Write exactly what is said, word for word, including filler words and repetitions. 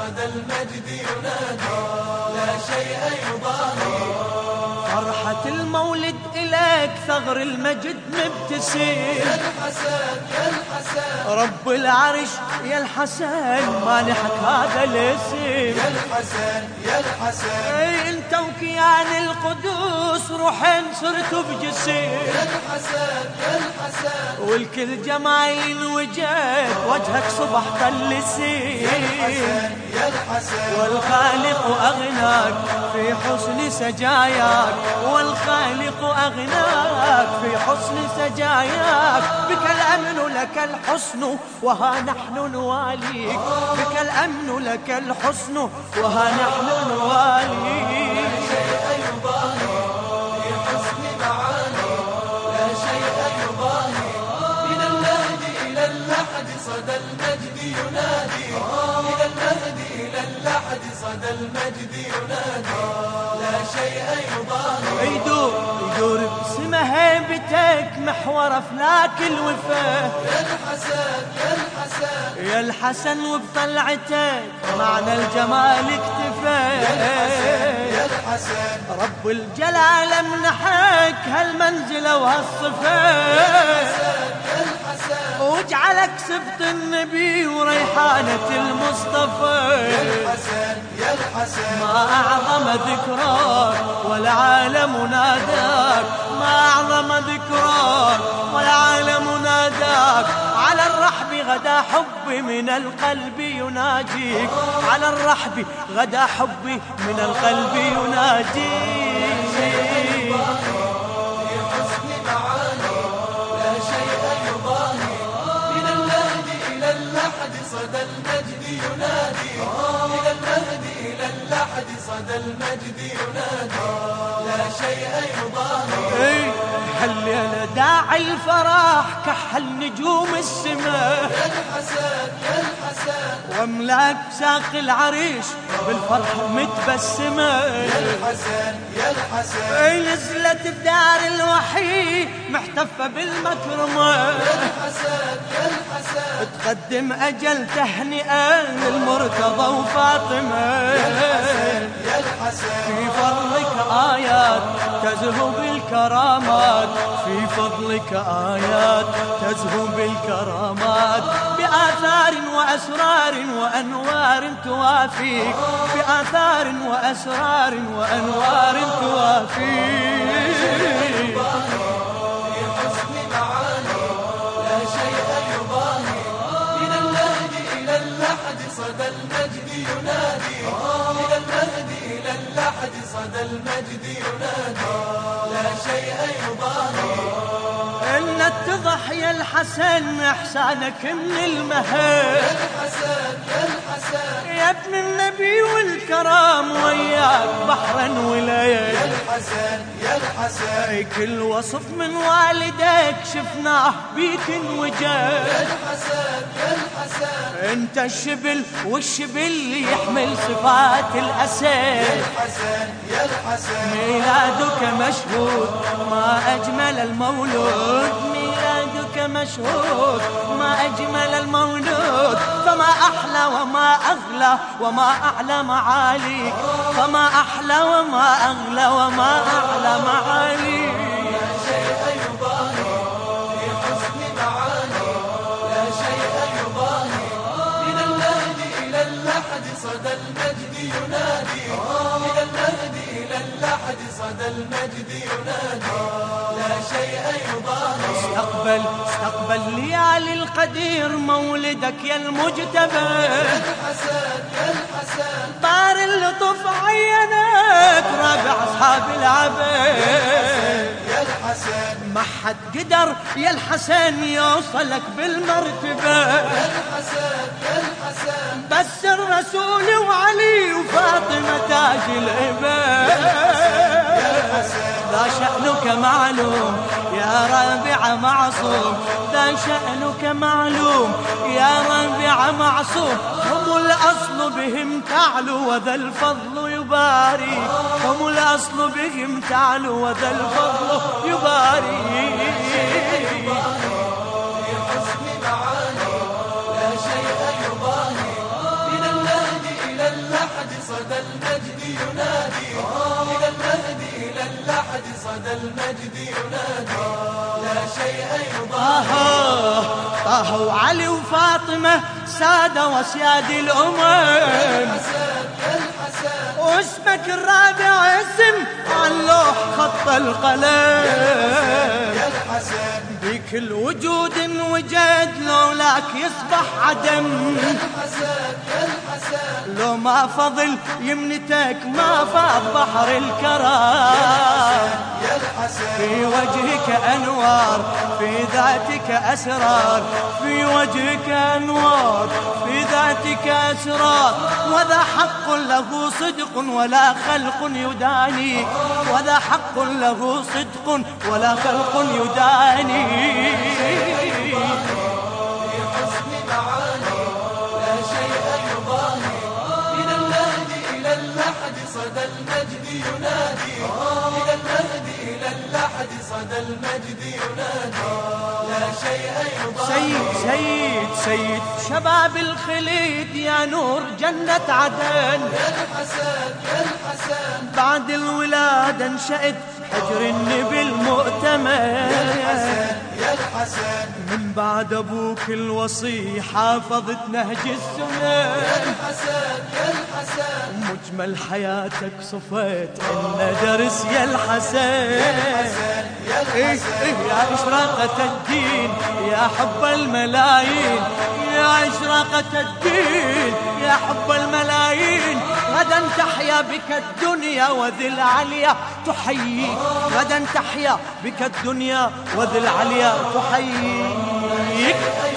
صدى المجد ينادي لا شيء يضاهي. فرحة المولد إليك ثغر المجد مبتسم يا الحسن يا الحسن رب العرش يا الحسن مانحك هذا الاسم. يا الحسن يا الحسن اي انت وكيان القدوس روحين صرتوا بجسم. يا الحسن يا الحسن والكل جمايل وجهك وجهك صبح طلسي. يا الحسن يا الحسن والخالق أغناك في حسن سجاياك والخالق أغناك في حسن سجاياك. بك الأمن لك الحسن وها نحن نواليك. بك الأمن لك الحسن وها نحن نواليك. لا شيء يضاهي في حسن معاني لا شيء يضاهي. من المهد إلى اللحد صدى المجد ينادي من المهد إلى اللحد صدى المجد ينادي لا شيء يضاهي. يدور يدور بسم هيبتك محور أفلاك الوفا. يا الحسن يا الحسن يا الحسن وبطلعتك معنى الجمال اكتفى. يا الحسن رب الجلال امنحك هالمنزلة وهالصفات يا الحسن واجعلك سبط النبي وريحانة المصطفى. يا الحسن يا الحسن ما أعظم ذكراك والعالم ناداك. ما أعظم ذكراك والعالم ناداك. على الرحب غدا حبي من القلب يناجيك. على الرحب غدا حبي من القلب يناجيك. في حسن معاني لا شيء يضاهي. من المهد إلى اللحد صدى المجد ينادي من المهد إلى اللحد صدى المجد ينادي لا شيء يضاهي. اي هالليلة داعي الفرح كحل نجوم السماء. يا الحسن يا الحسن واملاك ساق العريش بالفرح متبسمة. يا الحسن يا الحسن اي نزلت بدار الوحي محتفة بالمكرمة. يا الحسن يا الحسن تقدم أجل تهنئة للمرتضى وفاطمة. يا الحسن في فضلك آيات تزهو بالكرامات. في فضلك آيات تزهو بالكرامات. بآثار وأسرار وأنوار توافيك. بآثار وأسرار وأنوار توافيك. في حسن معاني لا شيء يضاهي. من المهد إلى اللحد صدى المجد ينادي من المهد إلى اللحد صدى المجد ينادي لا شيء يضاهي. إن اتضح يا الحسن إحسانك من المهد. يا الحسن يا الحسن يا ابن النبي والكرام وياك بحرا يا وليل. الحسن يا الحسن اي كل وصف من والدك شفناه بيك انوجد. يا الحسن يا الحسن انت الشبل والشبل يحمل صفات الاسد. الحسن يا الحسن ميلادك مشهود ما اجمل المولود. ميلادك مشهود ما اجمل المولود. فما احلى وما اغلى وما اعلى معاليك. فما احلى وما اغلى وما اعلى معاليك. لا شيء يضاهي. في حسن معاني لا شيء يضاهي. من المهد إلى اللحد صدى المجد ينادي من المهد إلى اللحد صدى المجد ينادي لا شيء يضاهي. استقبل استقبل ليالي القدير مولدك يا المجتبى. يا الحسن يا الحسن طار اللطف عينك رابع اصحاب العبد. يا الحسن ما حد قدر يا الحسن يوصلك بالمرتبة. يا الحسن يا الحسن بس الرسول وعلي وفاطمة تاج العباد. ذا شأنك معلوم يا رابع معصوم. ذا شأنك معلوم يا رابع معصوم. هم الأصل بهم تعلو وذا الفضل يباري. هم الأصل بهم تعلو وذا الفضل يباري. في حسن معاني لا شيء يضاهي. من المهد إلى المجد ينادي لا شيء يضاهي. طه طه وعلي وفاطمة سادة وسياد الأمم، واسمك الرابع اسم عن لوح خط القلم. بكل وجود وجد لولاك يصبح عدم، لو ما فضل يمنتك ما فاض بحر الكرام. في وجهك أنوار في ذاتك أسرار، في وجهك أنوار في ذاتك أسرار. وذا حق له صدق ولا خلق يداني، وذا حق له صدق ولا خلق يداني. في حسن معاني لا شيء يضاهي، من المهد إلى اللحد صدى المجد ينادي، من المهد إلى اللحد صدى المجد ينادي لا شيء يضاهي. سيد سيد سيد شباب الخليد يا نور جنة عدن، يا الحسن يا الحسن بعد الولادة انشأت حجر النبي المؤتمن. يا الحسن من بعد أبوك الوصي حافظت نهج السنة. يا الحسن يا الحسن مجمل حياتك صفيت إن درس يا الحسن. يا إيه الحسن إيه يا إشراقة الدين يا حب الملايين، يا إشراقة الدين يا حب الملايين. غدا تحيا بك الدنيا وذي العليا تحييك، غدا تحيا بك الدنيا وذي العليا تحييك.